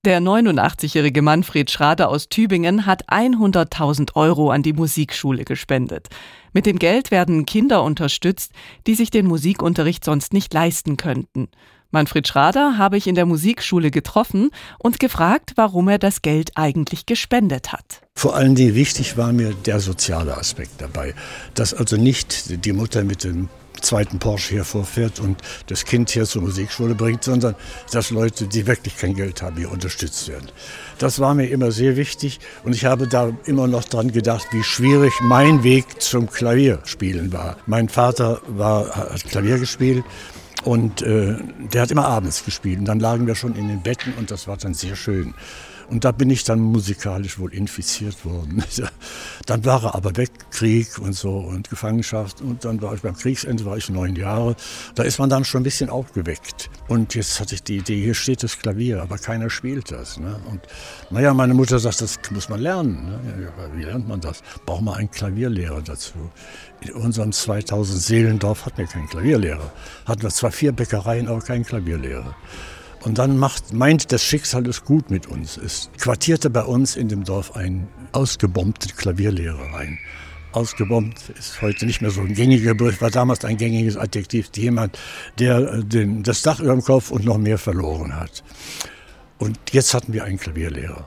Der 89-jährige Manfred Schrader aus Tübingen hat 100.000 € an die Musikschule gespendet. Mit dem Geld werden Kinder unterstützt, die sich den Musikunterricht sonst nicht leisten könnten. Manfred Schrader habe ich in der Musikschule getroffen und gefragt, warum er das Geld eigentlich gespendet hat. Vor allen Dingen wichtig war mir der soziale Aspekt dabei, dass also nicht die Mutter mit dem zweiten Porsche hier vorfährt und das Kind hier zur Musikschule bringt, sondern dass Leute, die wirklich kein Geld haben, hier unterstützt werden. Das war mir immer sehr wichtig und ich habe da immer noch dran gedacht, wie schwierig mein Weg zum Klavierspielen war. Mein Vater hat Klavier gespielt und der hat immer abends gespielt und dann lagen wir schon in den Betten und das war dann sehr schön. Und da bin ich dann musikalisch wohl infiziert worden. Dann war er aber weg, Krieg und so und Gefangenschaft. Und dann war ich beim Kriegsende, war ich 9 Jahre. Da ist man dann schon ein bisschen aufgeweckt. Und jetzt hatte ich die Idee, hier steht das Klavier, aber keiner spielt das. Ne? Und naja, meine Mutter sagt, das muss man lernen. Ne? Ja, wie lernt man das? Braucht man einen Klavierlehrer dazu. In unserem 2000 Seelendorf hatten wir keinen Klavierlehrer. Hatten wir zwar 4 Bäckereien, aber keinen Klavierlehrer. Und dann meint das Schicksal es gut mit uns. Es quartierte bei uns in dem Dorf ein ausgebombter Klavierlehrer rein. Ausgebombt ist heute nicht mehr so ein gängiger Begriff, war damals ein gängiges Adjektiv. Jemand, der das Dach über dem Kopf und noch mehr verloren hat. Und jetzt hatten wir einen Klavierlehrer.